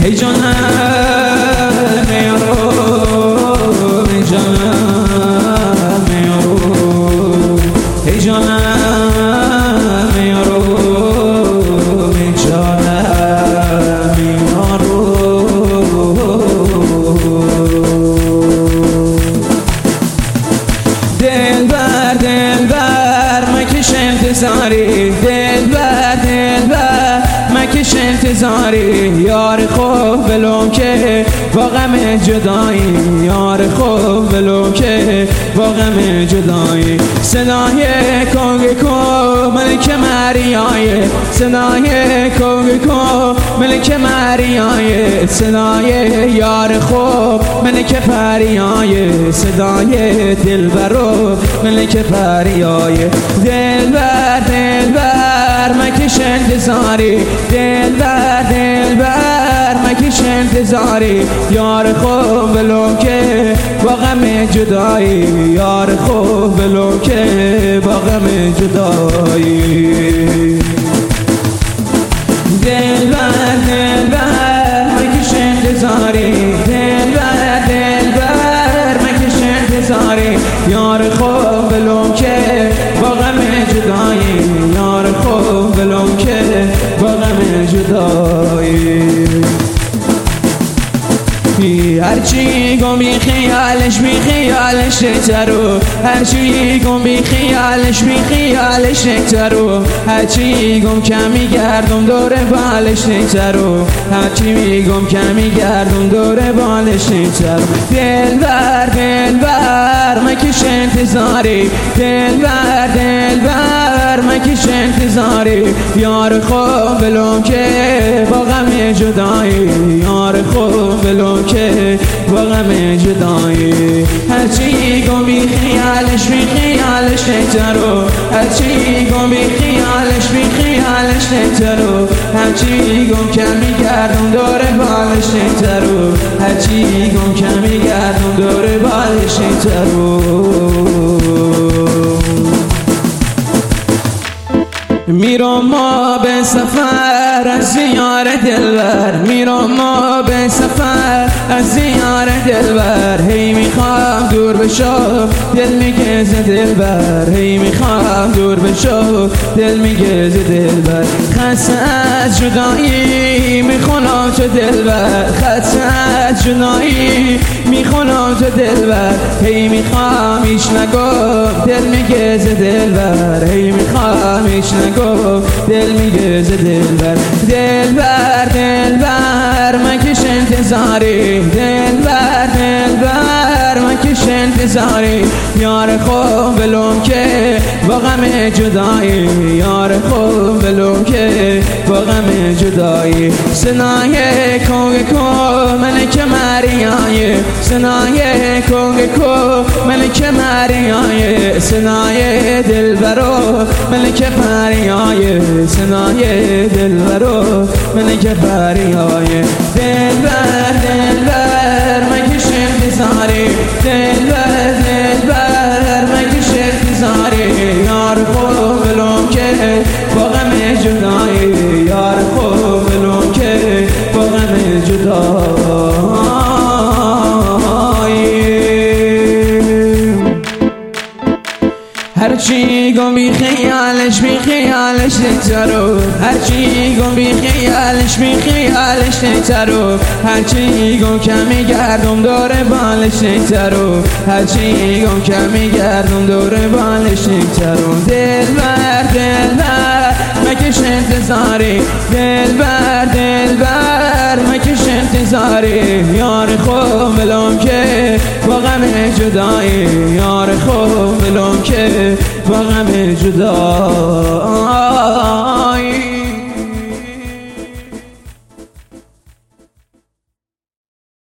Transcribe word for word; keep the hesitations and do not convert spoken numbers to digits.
ای جانم یارو ای جانم یارو ای جانم یارو ای جانم یارو دلبر دلبر مکش انتظاری دلبر دلبر مکش انتظاری یار خوب بلوم که با غم جدایی یار خوب بلوم که با غم جدایی صدای کنگ کو ملک مریای صدای کنگ کو ملک مریای صدای یار خوب ملک پریای صدای دلبرو ملک پریای دلبر دلبر مکش انتظاری دلبر دلبر مکش انتظاری یار خوب بلوم که با غم جدایی یار خوب بلوم که با غم جدایی دلبر دلبر مکش انتظاری دلبر دلبر مکش انتظاری یار خوب بلوم که با غم جدایی یار خوب بلوم که با غم جدایی هرچی گم بی خیالش بی خیالش ترو هرچی گم بی خیالش بی خیالش ترو هرچی گم کمی گردم دور بالش ترو هرچی میگم کمی گردم دور بالش ترو دلبر دلبر مکش انتظاری دلبر دلبر مکش انتظاری یار خوب بلوم که با غم جدایی یار خوب بلوم که با غم جدایی هرچی گم بی خیالش بی خیالش ترو هرچی گم بی خیالش بی خیالش ترو هرچی گم کمی گردم دور بالش ترو هرچی گم کمی گردم دور بالش ترو میرم ما به سفر از زیار دلبر میرم ما به سفر از زیار دلبر هی میخوام دور بشم دل میگه ز دلبر هی میخوام دور بشم دل میگه ز دلبر خسته از جدایی میخونم تو دلبر خسته از جدایی میخونم تو دلبر هی میخوام ایش نگم دل میگه ز دلبر هی میخوام ایش نگم دل میگه ز دلبر دلبر دلبر مکش انتظاری دلبر دلبر مکش انتظاری یار خوب بلوم که با غم جدایی یار خوب بلوم که با غم جدایی صدای کنگ کو ملک مریای صدای کنگ کو ملک مریای صدای دلبرو ملک پریای صدای دلبرو ملک پریای دلبر دلبر مکش انتظاری دلبر دلبر مکش انتظاری یار خوب بلوم که با غم جدایی یار خوب بلوم که با غم جدایی هرچی گم بی خیالش بی خیالش ترو هرچی گم بی خیالش بی خیالش ترو هرچی گم کمی گردم دور بالش ترو هرچی گم کمی گردم دور بالش ترو دلبر دلبر مکش انتظاری دلبر دلبر مکش انتظاری یار خوب بلوم که با غم جدایی یار خوب بلوم که با غم جدایی